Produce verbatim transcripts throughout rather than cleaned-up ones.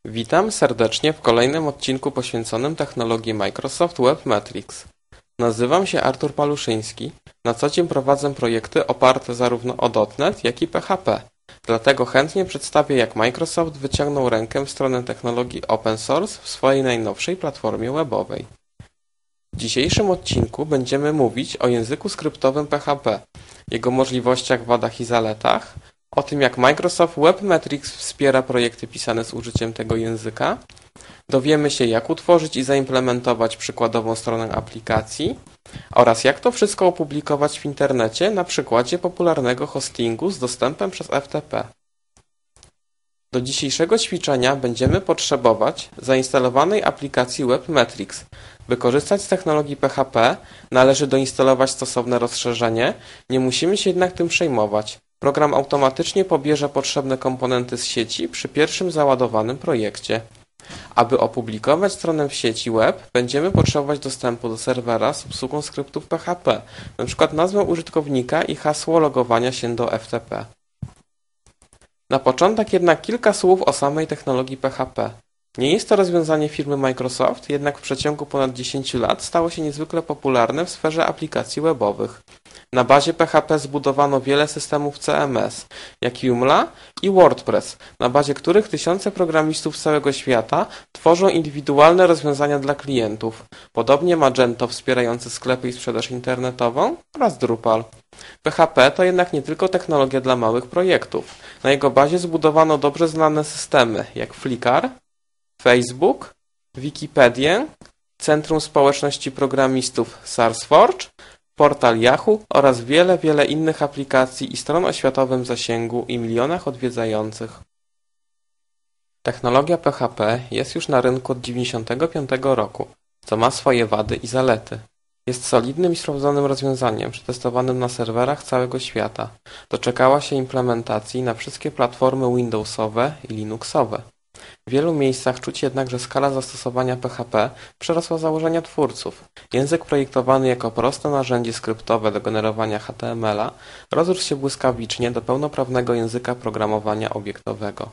Witam serdecznie w kolejnym odcinku poświęconym technologii Microsoft Webmetrics. Nazywam się Artur Paluszyński. Na co dzień prowadzę projekty oparte zarówno o dot net, jak i P H P. Dlatego chętnie przedstawię, jak Microsoft wyciągnął rękę w stronę technologii open source w swojej najnowszej platformie webowej. W dzisiejszym odcinku będziemy mówić o języku skryptowym P H P, jego możliwościach, wadach i zaletach, o tym, jak Microsoft Webmetrics wspiera projekty pisane z użyciem tego języka. Dowiemy się, jak utworzyć i zaimplementować przykładową stronę aplikacji oraz jak to wszystko opublikować w internecie na przykładzie popularnego hostingu z dostępem przez F T P. Do dzisiejszego ćwiczenia będziemy potrzebować zainstalowanej aplikacji Webmetrics. By korzystać z technologii P H P, należy doinstalować stosowne rozszerzenie, nie musimy się jednak tym przejmować. Program automatycznie pobierze potrzebne komponenty z sieci przy pierwszym załadowanym projekcie. Aby opublikować stronę w sieci web, będziemy potrzebować dostępu do serwera z obsługą skryptów P H P, np. nazwę użytkownika i hasło logowania się do F T P. Na początek jednak kilka słów o samej technologii P H P. Nie jest to rozwiązanie firmy Microsoft, jednak w przeciągu ponad dziesięciu lat stało się niezwykle popularne w sferze aplikacji webowych. Na bazie P H P zbudowano wiele systemów C M S, jak Joomla i WordPress, na bazie których tysiące programistów z całego świata tworzą indywidualne rozwiązania dla klientów, podobnie Magento wspierający sklepy i sprzedaż internetową oraz Drupal. P H P to jednak nie tylko technologia dla małych projektów. Na jego bazie zbudowano dobrze znane systemy jak Flickr, Facebook, Wikipedię, Centrum Społeczności Programistów SourceForge, portal Yahoo oraz wiele, wiele innych aplikacji i stron o światowym zasięgu i milionach odwiedzających. Technologia P H P jest już na rynku od dziewięćdziesiątego piątego roku, co ma swoje wady i zalety. Jest solidnym i sprawdzonym rozwiązaniem przetestowanym na serwerach całego świata. Doczekała się implementacji na wszystkie platformy Windowsowe i Linuxowe. W wielu miejscach czuć jednak, że skala zastosowania P H P przerosła założenia twórców. Język projektowany jako proste narzędzie skryptowe do generowania H T M L a rozrósł się błyskawicznie do pełnoprawnego języka programowania obiektowego.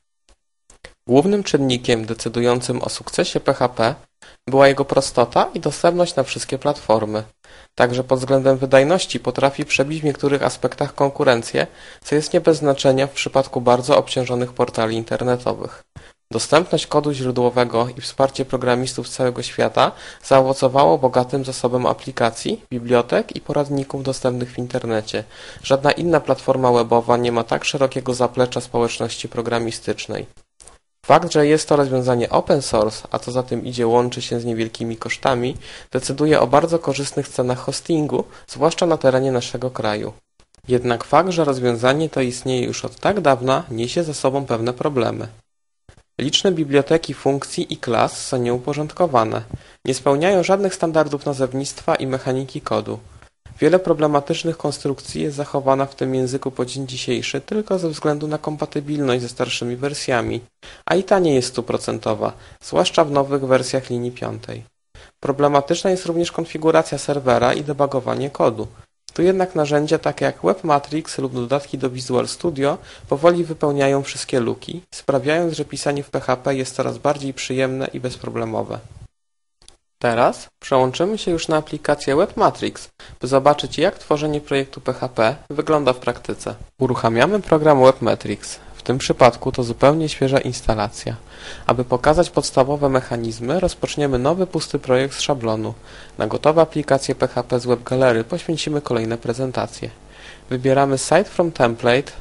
Głównym czynnikiem decydującym o sukcesie P H P była jego prostota i dostępność na wszystkie platformy. Także pod względem wydajności potrafi przebić w niektórych aspektach konkurencję, co jest nie bez znaczenia w przypadku bardzo obciążonych portali internetowych. Dostępność kodu źródłowego i wsparcie programistów z całego świata zaowocowało bogatym zasobem aplikacji, bibliotek i poradników dostępnych w internecie. Żadna inna platforma webowa nie ma tak szerokiego zaplecza społeczności programistycznej. Fakt, że jest to rozwiązanie open source, a co za tym idzie łączy się z niewielkimi kosztami, decyduje o bardzo korzystnych cenach hostingu, zwłaszcza na terenie naszego kraju. Jednak fakt, że rozwiązanie to istnieje już od tak dawna, niesie ze sobą pewne problemy. Liczne biblioteki funkcji i klas są nieuporządkowane, nie spełniają żadnych standardów nazewnictwa i mechaniki kodu. Wiele problematycznych konstrukcji jest zachowana w tym języku po dzień dzisiejszy tylko ze względu na kompatybilność ze starszymi wersjami, a i ta nie jest stuprocentowa, zwłaszcza w nowych wersjach linii piątej. Problematyczna jest również konfiguracja serwera i debugowanie kodu. Tu jednak narzędzia takie jak Webmetrics lub dodatki do Visual Studio powoli wypełniają wszystkie luki, sprawiając, że pisanie w P H P jest coraz bardziej przyjemne i bezproblemowe. Teraz przełączymy się już na aplikację Webmetrics, by zobaczyć, jak tworzenie projektu P H P wygląda w praktyce. Uruchamiamy program Webmetrics. W tym przypadku to zupełnie świeża instalacja. Aby pokazać podstawowe mechanizmy, rozpoczniemy nowy pusty projekt z szablonu. Na gotowe aplikacje P H P z WebGallery poświęcimy kolejne prezentacje. Wybieramy Site from Template,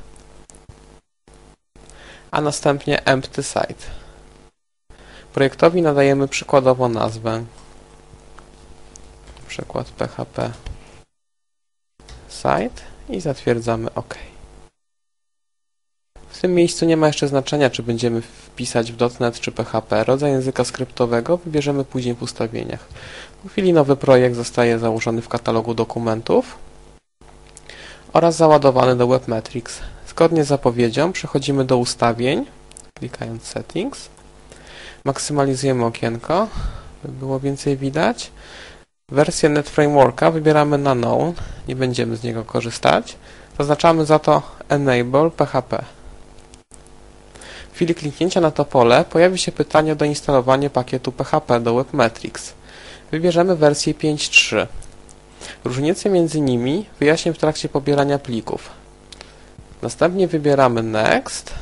a następnie Empty Site. Projektowi nadajemy przykładowo nazwę, przykład P H P Site i zatwierdzamy OK. W tym miejscu nie ma jeszcze znaczenia, czy będziemy wpisać w dot net czy P H P. Rodzaj języka skryptowego wybierzemy później w ustawieniach. W chwili nowy projekt zostaje założony w katalogu dokumentów oraz załadowany do Webmetrics. Zgodnie z zapowiedzią przechodzimy do ustawień, klikając Settings. Maksymalizujemy okienko, by było więcej widać. Wersję Net Frameworka wybieramy na Known, nie będziemy z niego korzystać. Zaznaczamy za to Enable P H P. W chwili kliknięcia na to pole pojawi się pytanie o doinstalowanie pakietu P H P do WebMetrics. Wybierzemy wersję pięć kropka trzy. Różnice między nimi wyjaśnię w trakcie pobierania plików. Następnie wybieramy Next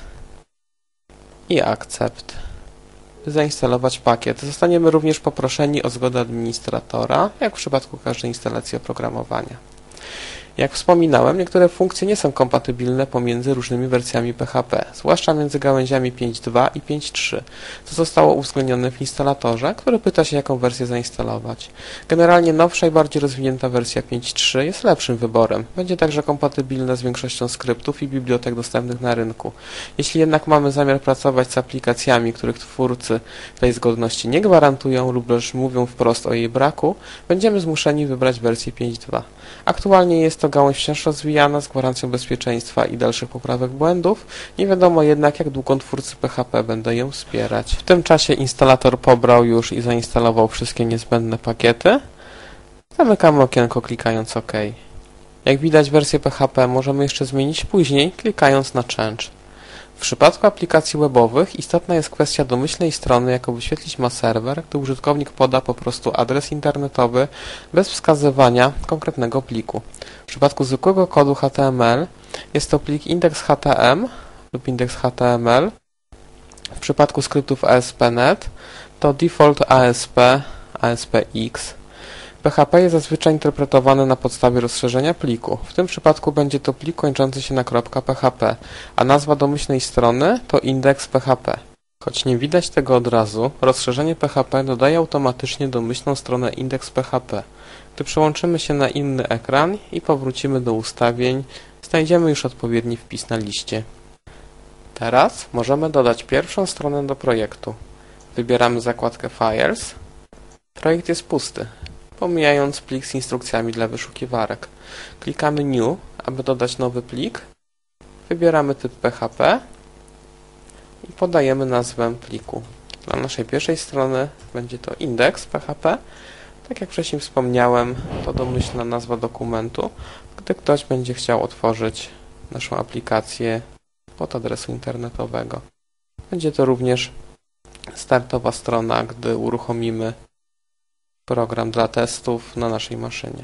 i Accept, by zainstalować pakiet. Zostaniemy również poproszeni o zgodę administratora, jak w przypadku każdej instalacji oprogramowania. Jak wspominałem, niektóre funkcje nie są kompatybilne pomiędzy różnymi wersjami P H P, zwłaszcza między gałęziami pięć kropka dwa i pięć kropka trzy, co zostało uwzględnione w instalatorze, który pyta się, jaką wersję zainstalować. Generalnie nowsza i bardziej rozwinięta wersja pięć kropka trzy jest lepszym wyborem. Będzie także kompatybilna z większością skryptów i bibliotek dostępnych na rynku. Jeśli jednak mamy zamiar pracować z aplikacjami, których twórcy tej zgodności nie gwarantują lub też mówią wprost o jej braku, będziemy zmuszeni wybrać wersję pięć kropka dwa. Aktualnie jest to gałąź wciąż rozwijana z gwarancją bezpieczeństwa i dalszych poprawek błędów. Nie wiadomo jednak, jak długo twórcy P H P będą ją wspierać. W tym czasie instalator pobrał już i zainstalował wszystkie niezbędne pakiety. Zamykamy okienko klikając OK. Jak widać, wersję P H P możemy jeszcze zmienić później, klikając na Change. W przypadku aplikacji webowych istotna jest kwestia domyślnej strony, jaką wyświetlić ma serwer, gdy użytkownik poda po prostu adres internetowy bez wskazywania konkretnego pliku. W przypadku zwykłego kodu H T M L jest to plik index.htm lub index.html. W przypadku skryptów A S P kropka net to default A S P, A S P X. P H P jest zazwyczaj interpretowane na podstawie rozszerzenia pliku. W tym przypadku będzie to plik kończący się na .php, a nazwa domyślnej strony to index.php. Choć nie widać tego od razu, rozszerzenie P H P dodaje automatycznie domyślną stronę index.php. Gdy przełączymy się na inny ekran i powrócimy do ustawień, znajdziemy już odpowiedni wpis na liście. Teraz możemy dodać pierwszą stronę do projektu. Wybieramy zakładkę Files. Projekt jest pusty, pomijając plik z instrukcjami dla wyszukiwarek. Klikamy New, aby dodać nowy plik. Wybieramy typ P H P i podajemy nazwę pliku. Dla naszej pierwszej strony będzie to index.php. Tak jak wcześniej wspomniałem, to domyślna nazwa dokumentu, gdy ktoś będzie chciał otworzyć naszą aplikację pod adresu internetowego. Będzie to również startowa strona, gdy uruchomimy program dla testów na naszej maszynie.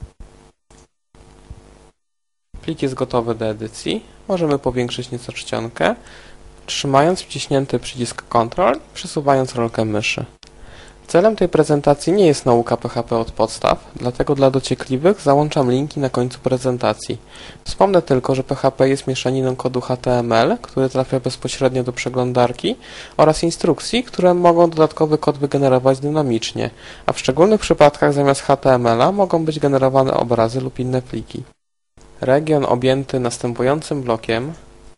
Plik jest gotowy do edycji. Możemy powiększyć nieco czcionkę, trzymając wciśnięty przycisk Ctrl i przesuwając rolkę myszy. Celem tej prezentacji nie jest nauka P H P od podstaw, dlatego dla dociekliwych załączam linki na końcu prezentacji. Wspomnę tylko, że P H P jest mieszaniną kodu H T M L, który trafia bezpośrednio do przeglądarki, oraz instrukcji, które mogą dodatkowy kod wygenerować dynamicznie, a w szczególnych przypadkach zamiast H T M L-a mogą być generowane obrazy lub inne pliki. Region objęty następującym blokiem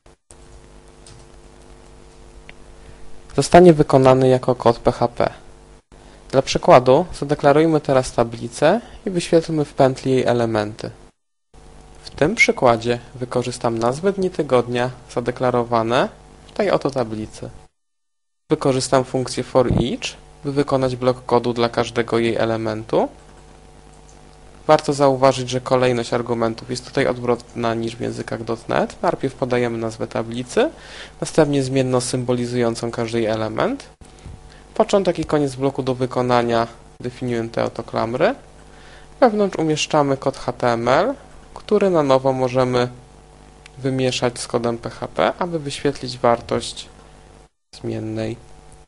zostanie wykonany jako kod P H P. Dla przykładu zadeklarujmy teraz tablicę i wyświetlmy w pętli jej elementy. W tym przykładzie wykorzystam nazwę dni tygodnia zadeklarowane w tej oto tablicy. Wykorzystam funkcję forEach, by wykonać blok kodu dla każdego jej elementu. Warto zauważyć, że kolejność argumentów jest tutaj odwrotna niż w językach .NET. Najpierw podajemy nazwę tablicy, następnie zmienną symbolizującą każdy jej element. Początek i koniec bloku do wykonania definiuję te oto klamry. Wewnątrz umieszczamy kod H T M L, który na nowo możemy wymieszać z kodem P H P, aby wyświetlić wartość zmiennej.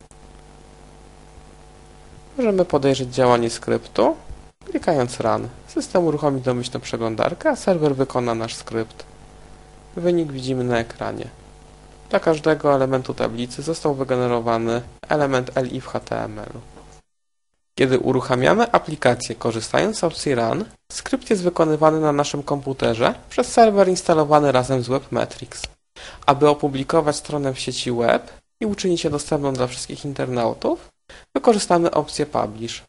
Możemy podejrzeć działanie skryptu, klikając Run. System uruchomi domyślną przeglądarkę, a serwer wykona nasz skrypt. Wynik widzimy na ekranie. Dla każdego elementu tablicy został wygenerowany element L I w H T M L-u. Kiedy uruchamiamy aplikację korzystając z opcji Run, skrypt jest wykonywany na naszym komputerze przez serwer instalowany razem z WebMetrics. Aby opublikować stronę w sieci web i uczynić je dostępną dla wszystkich internautów, wykorzystamy opcję Publish.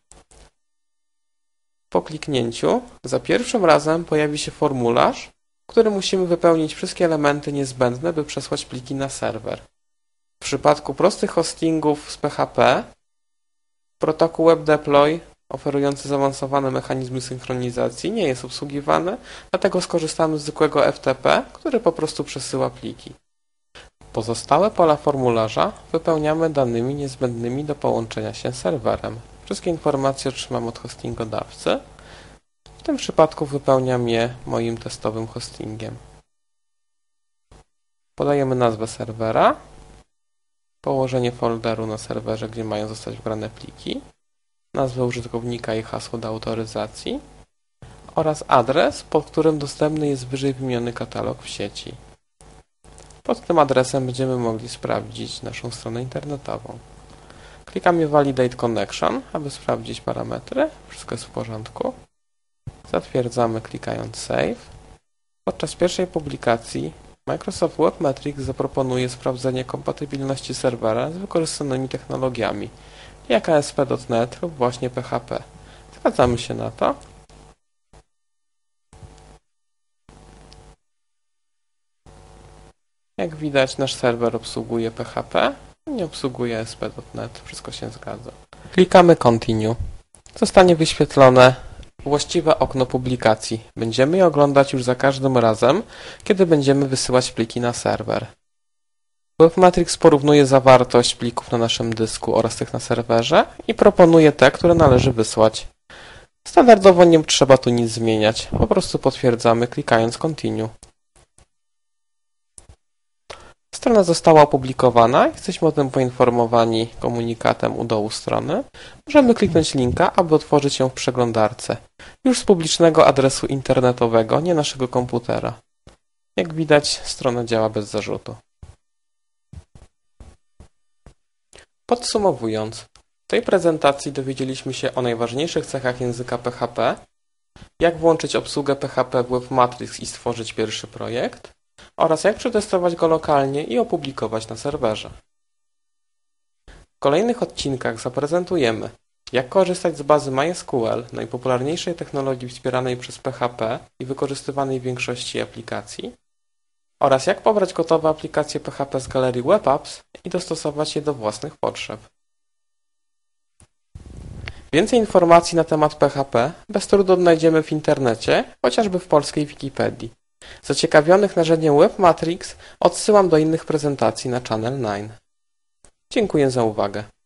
Po kliknięciu za pierwszym razem pojawi się formularz, w którym musimy wypełnić wszystkie elementy niezbędne, by przesłać pliki na serwer. W przypadku prostych hostingów z P H P protokół WebDeploy oferujący zaawansowane mechanizmy synchronizacji nie jest obsługiwany, dlatego skorzystamy z zwykłego F T P, który po prostu przesyła pliki. Pozostałe pola formularza wypełniamy danymi niezbędnymi do połączenia się z serwerem. Wszystkie informacje otrzymam od hostingodawcy. W tym przypadku wypełniam je moim testowym hostingiem. Podajemy nazwę serwera, położenie folderu na serwerze, gdzie mają zostać wgrane pliki, nazwę użytkownika i hasło do autoryzacji oraz adres, pod którym dostępny jest wyżej wymieniony katalog w sieci. Pod tym adresem będziemy mogli sprawdzić naszą stronę internetową. Klikamy Validate Connection, aby sprawdzić parametry. Wszystko jest w porządku. Zatwierdzamy klikając Save. Podczas pierwszej publikacji Microsoft Webmetrics zaproponuje sprawdzenie kompatybilności serwera z wykorzystanymi technologiami, jak A S P kropka net lub właśnie P H P. Zgadzamy się na to. Jak widać, nasz serwer obsługuje P H P, nie obsługuje A S P kropka net. Wszystko się zgadza. Klikamy Continue. Zostanie wyświetlone właściwe okno publikacji. Będziemy je oglądać już za każdym razem, kiedy będziemy wysyłać pliki na serwer. Webmetrics porównuje zawartość plików na naszym dysku oraz tych na serwerze i proponuje te, które należy wysłać. Standardowo nie trzeba tu nic zmieniać, po prostu potwierdzamy klikając Continue. Strona została opublikowana, jesteśmy o tym poinformowani komunikatem u dołu strony. Możemy kliknąć linka, aby otworzyć ją w przeglądarce, już z publicznego adresu internetowego, nie naszego komputera. Jak widać, strona działa bez zarzutu. Podsumowując, w tej prezentacji dowiedzieliśmy się o najważniejszych cechach języka P H P, jak włączyć obsługę P H P w Webmatrix i stworzyć pierwszy projekt, oraz jak przetestować go lokalnie i opublikować na serwerze. W kolejnych odcinkach zaprezentujemy, jak korzystać z bazy MySQL, najpopularniejszej technologii wspieranej przez P H P i wykorzystywanej w większości aplikacji, oraz jak pobrać gotowe aplikacje P H P z galerii Web Apps i dostosować je do własnych potrzeb. Więcej informacji na temat P H P bez trudu odnajdziemy w internecie, chociażby w polskiej Wikipedii. Zaciekawionych narzędziem Webmatrix odsyłam do innych prezentacji na Channel dziewięć. Dziękuję za uwagę.